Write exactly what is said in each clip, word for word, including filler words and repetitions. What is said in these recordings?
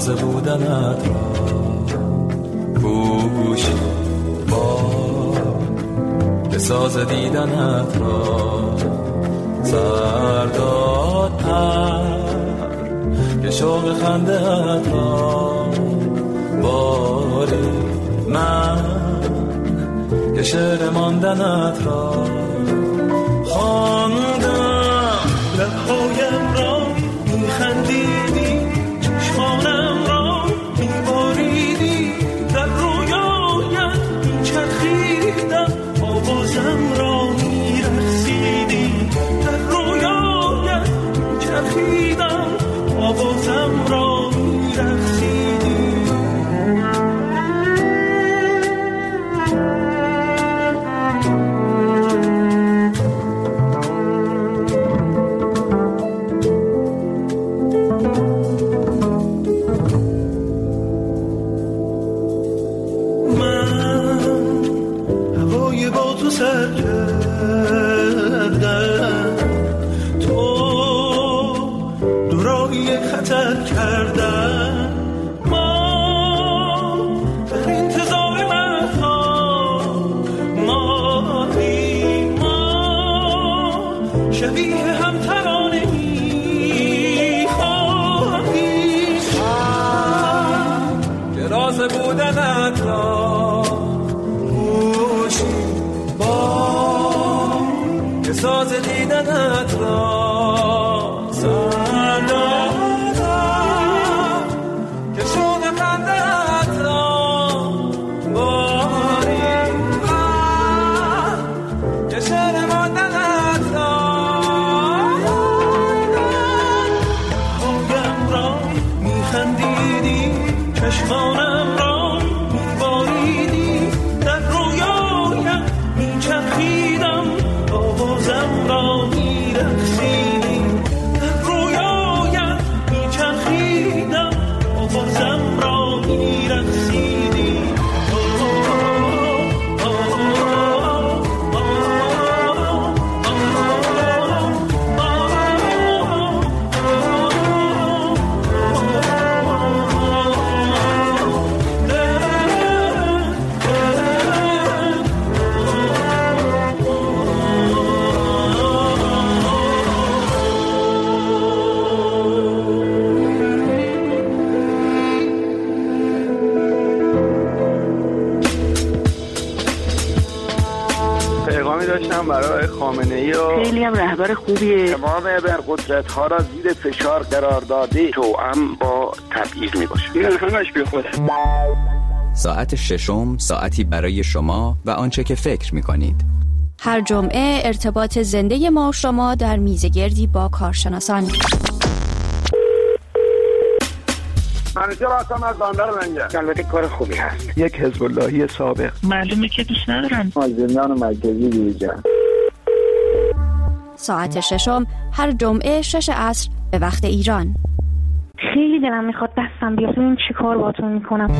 راز بودنت را پوشی با که ساز دیدنت را سرداد پر که شوق خنده‌ات را باری من که شعر ماندنت را خواندم لبهایم را میخندیدی چشمانم را میباریدی در رویایت میچرخیدم آوازم را میرقصیدی در رویایت میچرخیدم آوازم را میرقصیدی سر کردن تو دورایی خطر کردن ما در انتظار مردها مادی ما شبیه هم ترانه می خواهی که راز بودنت را پوشی که ساز دیدنت را سردادم که شوق خنده‌ات را باری من که شعر ماندنت را خویم را میخندیدی چشمانم را میباریدی در رویایم میچرخیدم آوازم را میرقصیدی در رویایم میچرخیدم آوازم را میرقصیدی داشتم برای خامنه‌ای و خیلی هم رهبر خوبیه. تمام ابرقدرت ها را زیر فشار قرار داده توأم با تبعیض میباشه. این همش بی خوده. ساعت ششم ساعتی برای شما و آنچه که فکر میکنید. هر جمعه ارتباط زنده ما و شما در میزگردی با کارشناسان. منیجر هستم از بندر منجر. البته کار خوبی هست. یک حزب اللهی سابق. معلومه که دوست ندارن. از زندان مرکزی دیجا. ساعت ششم هر جمعه شش عصر به وقت ایران. خیلی دلم میخواد دستم بیاد ببینم چی کار باهاتون میکنم.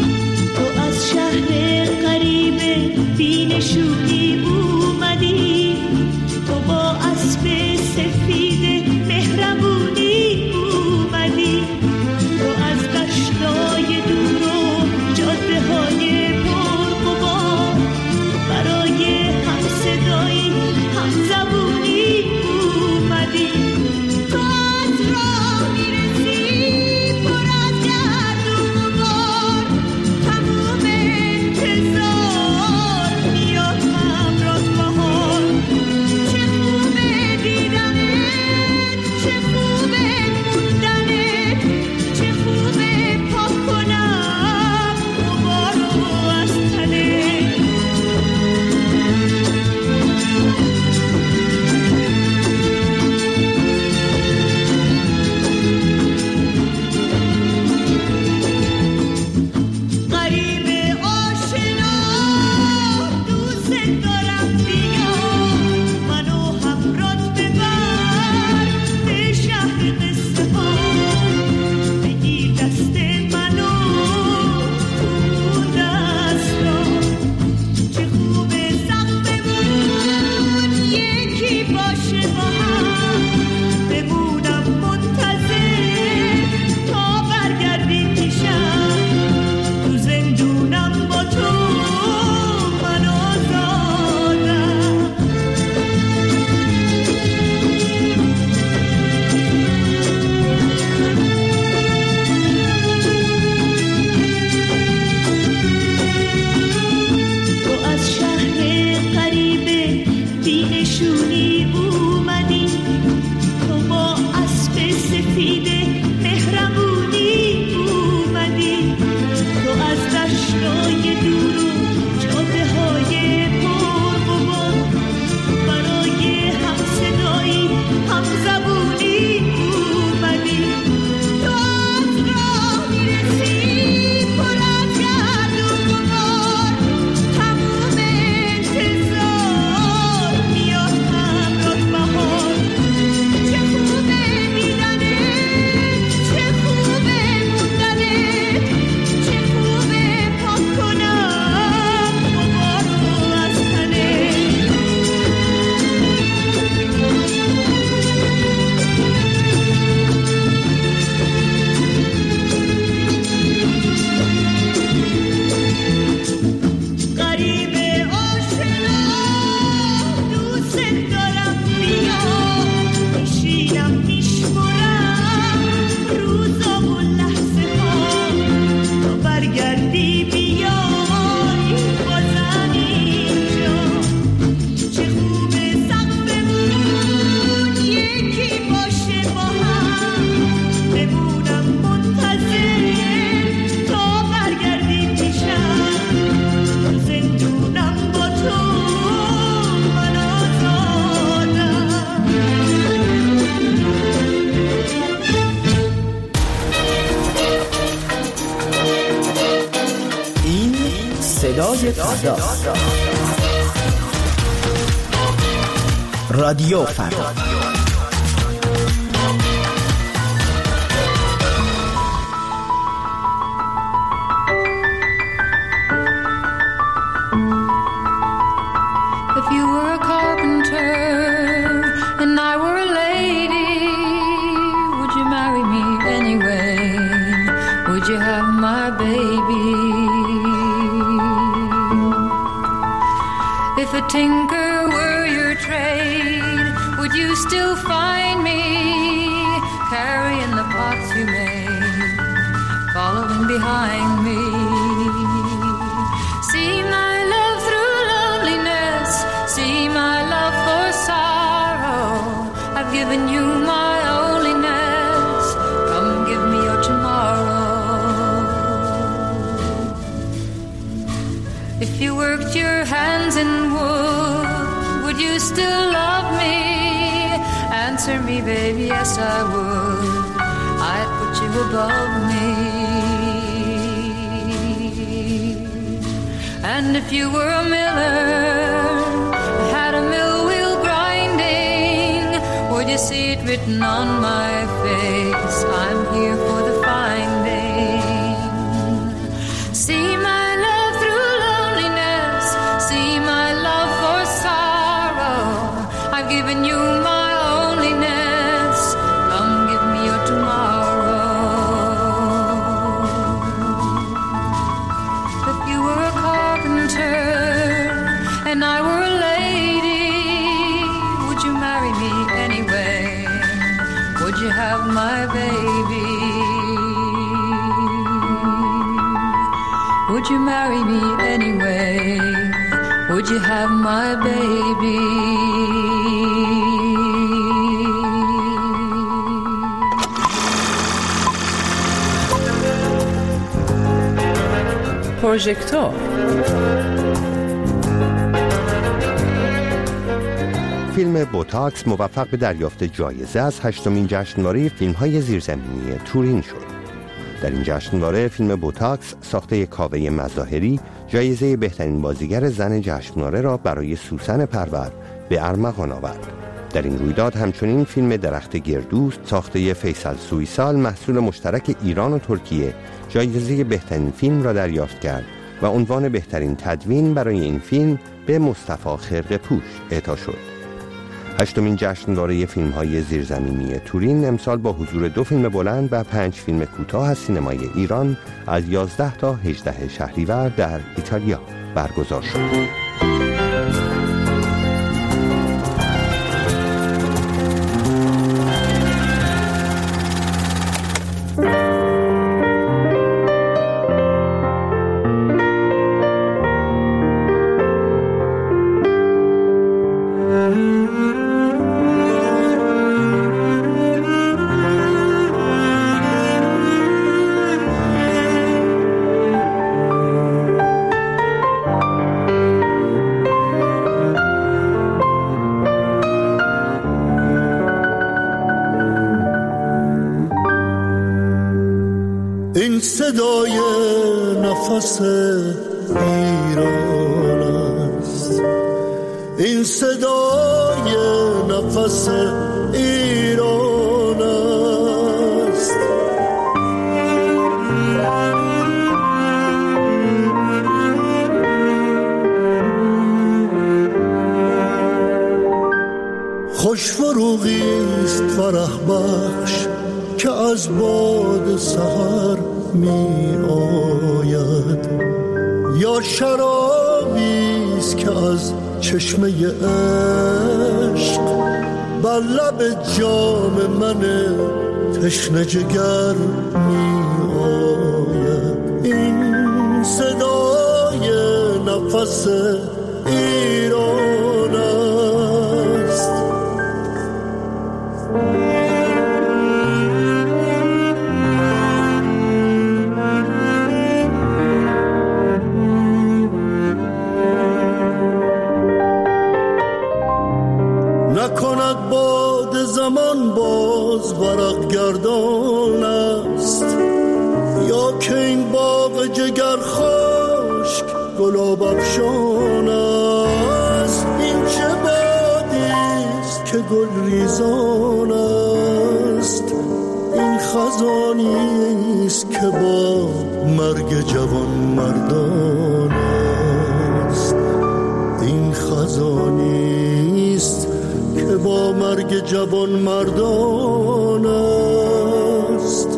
شهر غریب بینشونی اومدی صدای فردا. رادیو فردا. If you were a carpenter and I were a lady, would you marry me anyway? Would you have my baby? If a tinker were your trade, would you still find me carrying the pots you made, following behind me? See my love through loneliness, see my love for sorrow. I've given you my onlyness, come give me your tomorrow. If you worked your hands in wood, would you still love me? Answer me, baby, yes I would. I'd put you above me. And if you were a miller, had a mill wheel grinding, would you see it written on my face? I'm here for the finding. See my love through loneliness, see my love for sorrow. I've given you my onlyness, come give me your tomorrow. If you were a carpenter and I were a lady, would you marry me anyway? Would you have my baby? Would you marry me anyway? Would you have my baby? پروژکتور. فیلم بوتاکس موفق به دریافت جایزه از هشتمین جشنواره فیلم‌های زیرزمینی تورین شد. در این جشنواره فیلم بوتاکس ساخته کاوه مظاهری جایزه بهترین بازیگر زن جشنواره را برای سوسن پرور به ارمغان آورد. در این رویداد همچنین فیلم درخت گردو ساخته فیصل سویسال محصول مشترک ایران و ترکیه جایزه بهترین فیلم را دریافت کرد و عنوان بهترین تدوین برای این فیلم به مصطفی خرقه‌پوش اعطا شد. هشتمین جشنواره فیلم‌های زیرزمینی تورین امسال با حضور دو فیلم بلند و پنج فیلم کوتاه از سینمای ایران از یازده تا هجده شهریور در ایتالیا برگزار شد. این صدای نفس ایران است، این صدای نفس ایران است. خوش فروغی است فرح بخش که از باد سحر می آید، یا شرابی است که از چشمه عشق بر لب جام من تشنه جگر می آید. این صدای نفس ایران است. نکند باد زمان باز ورق گردان است، یا که این باغ جگر خشک گلاب افشان است. این چه بادیست که گل ریزان است. این خزانیست که با مرگ جوان مردان است. این خزانیست که با مرگ جوان مردان است.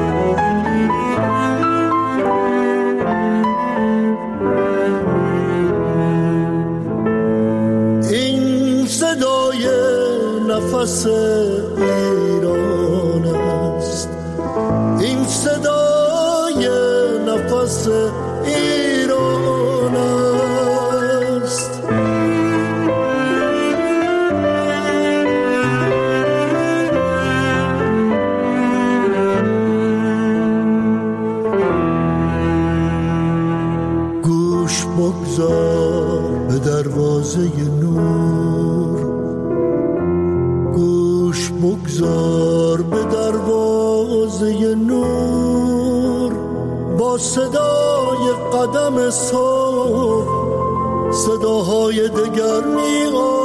این صدای نفس ایران است. این صدای نفس ایران است. گوش بگذار به دروازه نور. گوش بگذار به دروازه نور. با صدای قدم صبح صداهای دگر می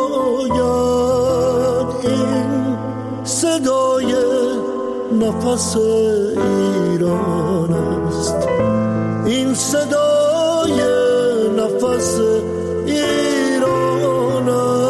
آید. این صدای نفس ایران است. این صدای نفس ایران است.